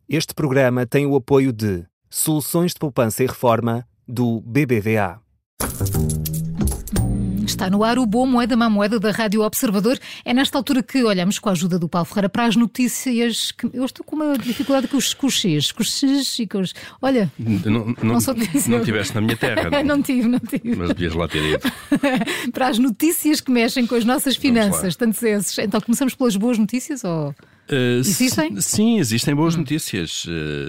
Este programa tem o apoio de Soluções de Poupança e Reforma do BBVA. Está no ar o Boa Moeda, Má Moeda da Rádio Observador. É nesta altura que olhamos com a ajuda do Paulo Ferreira para as notícias. Eu estou com uma dificuldade com os X e com os... Olha, não tiveste na minha terra. Não tive. Mas devias lá ter ido. Para as notícias que mexem com as nossas finanças, tantos esses. Então começamos pelas boas notícias ou... Existem? Sim, existem boas notícias.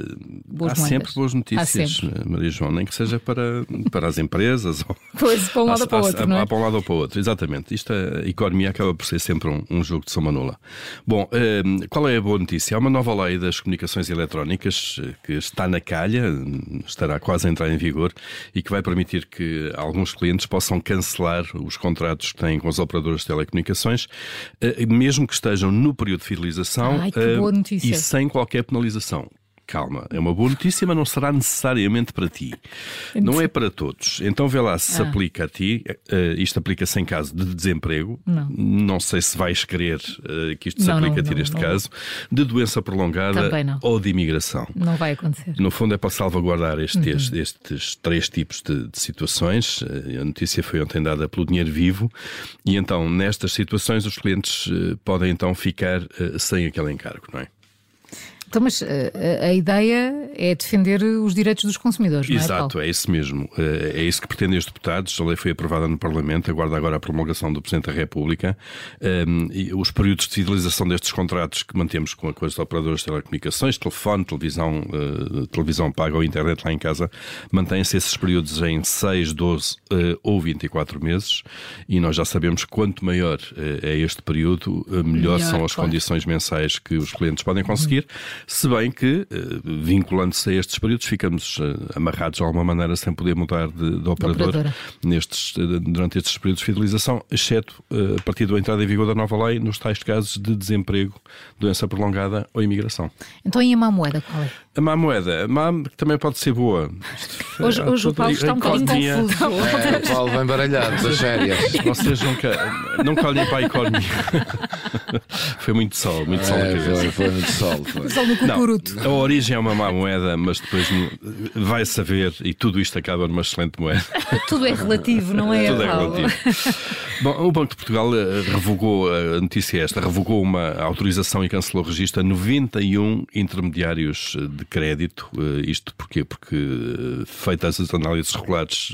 Há sempre boas notícias, Maria João, nem que seja para as empresas. Pois, para um lado ou para o outro, não é? Para um lado ou para o outro, exatamente. A economia acaba por ser sempre um jogo de soma nula. Bom, qual é a boa notícia? Há uma nova lei das comunicações eletrónicas que está na calha, estará quase a entrar em vigor e que vai permitir que alguns clientes possam cancelar os contratos que têm com os operadores de telecomunicações, mesmo que estejam no período de fidelização. Ai, que boa notícia. E sem qualquer penalização. Calma, é uma boa notícia, mas não será necessariamente para ti. Não é para todos. Então vê lá se se aplica a ti. Isto aplica-se em caso de desemprego. Não sei se vais querer que isto se aplique a ti neste caso. De doença prolongada ou de imigração. Não vai acontecer. No fundo é para salvaguardar estes três tipos de situações. A notícia foi ontem dada pelo Dinheiro Vivo. E então, nestas situações, os clientes podem então ficar sem aquele encargo, não é? Então, mas a ideia é defender os direitos dos consumidores, não é, Paulo? Exato, é isso mesmo. É isso que pretendem os deputados. A lei foi aprovada no Parlamento, aguarda agora a promulgação do Presidente da República. E os períodos de fidelização destes contratos que mantemos com os operadores de telecomunicações, telefone, televisão paga ou internet lá em casa, mantêm-se esses períodos em 6, 12 ou 24 meses. E nós já sabemos que quanto maior é este período, melhor são as condições mensais que os clientes podem conseguir. Se bem que, vinculando-se a estes períodos, ficamos amarrados de alguma maneira sem poder mudar de operador durante estes períodos de fidelização, exceto a partir da entrada em vigor da nova lei, nos tais casos de desemprego, doença prolongada ou imigração. Então e a má moeda, qual é? A má moeda, também pode ser boa. Hoje o Paulo está um bocadinho confuso. O Paulo vem baralhado das férias. Vocês nunca olhem para a economia. Foi muito sol na cabeça. Foi muito sol. No cucuruto. Não, a origem é uma má moeda, mas depois vai saber e tudo isto acaba numa excelente moeda. Tudo é relativo, não é? Tudo é relativo. Bom, o Banco de Portugal revogou, a notícia é esta, revogou uma autorização e cancelou o registro a 91 intermediários de crédito. Isto porquê? Porque, feitas as análises regulares,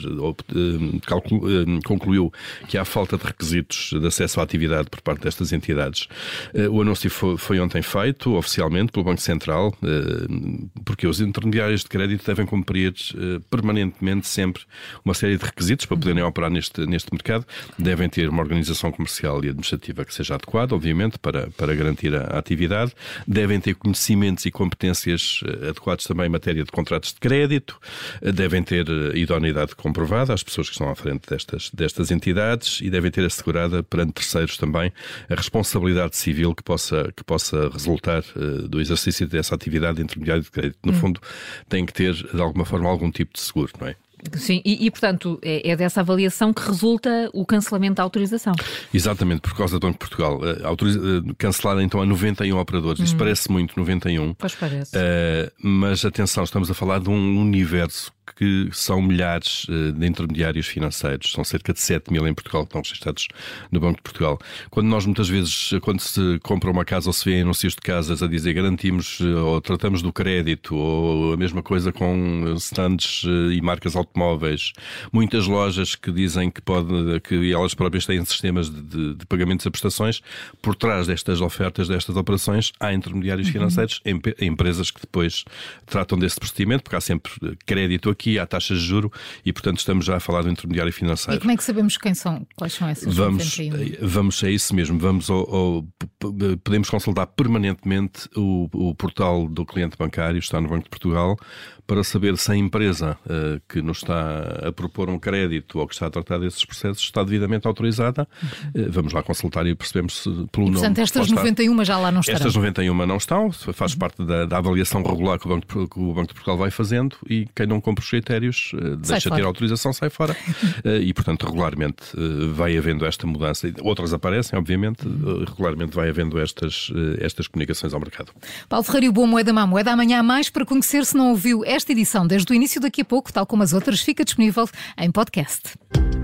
concluiu que há falta de requisitos de acesso à atividade por parte destas entidades. O anúncio foi ontem feito, oficialmente, pelo Banco Central, porque os intermediários de crédito devem cumprir permanentemente sempre uma série de requisitos para poderem operar neste mercado. Devem ter uma organização comercial e administrativa que seja adequada, obviamente, para garantir a atividade. Devem ter conhecimentos e competências adequados também em matéria de contratos de crédito. Devem ter idoneidade comprovada às pessoas que estão à frente destas entidades e devem ter assegurada perante terceiros também a responsabilidade civil que possa resultar do exercício dessa atividade de intermediário de crédito. No fundo, tem que ter, de alguma forma, algum tipo de seguro, não é? Sim, e portanto, é dessa avaliação que resulta o cancelamento da autorização. Exatamente, por causa do Banco de Portugal. Cancelar então a 91 operadores. Isto parece muito, 91. Pois parece. Mas atenção, estamos a falar de um universo que são milhares de intermediários financeiros. São cerca de 7 mil em Portugal que estão registrados no Banco de Portugal. Quando nós muitas vezes, quando se compra uma casa ou se vê anúncios de casas a dizer garantimos ou tratamos do crédito, ou a mesma coisa com stands e marcas automóveis, muitas lojas que dizem que elas próprias têm sistemas de pagamentos a prestações, por trás destas ofertas, destas operações, há intermediários financeiros, empresas que depois tratam desse procedimento, porque há sempre crédito aqui, há taxas de juro e, portanto, estamos já a falar do intermediário financeiro. E como é que sabemos quais são essas? Vamos a isso mesmo. Podemos consultar permanentemente o portal do cliente bancário, está no Banco de Portugal, para saber se a empresa que nos está a propor um crédito ou que está a tratar desses processos está devidamente autorizada. Vamos lá consultar e percebemos se pelo nome... Portanto, estas 91 já lá não estarão. Estas 91 não estão, faz parte da avaliação regular que o Banco de Portugal vai fazendo, e quem não cumpre os critérios deixa de ter autorização, sai fora. E, portanto, regularmente vai havendo esta mudança. Outras aparecem, obviamente, regularmente vai havendo estas comunicações ao mercado. Paulo Ferreira, boa moeda, má moeda. Amanhã há mais para conhecer. Se não ouviu esta edição desde o início, daqui a pouco, tal como as outras, fica disponível em podcast.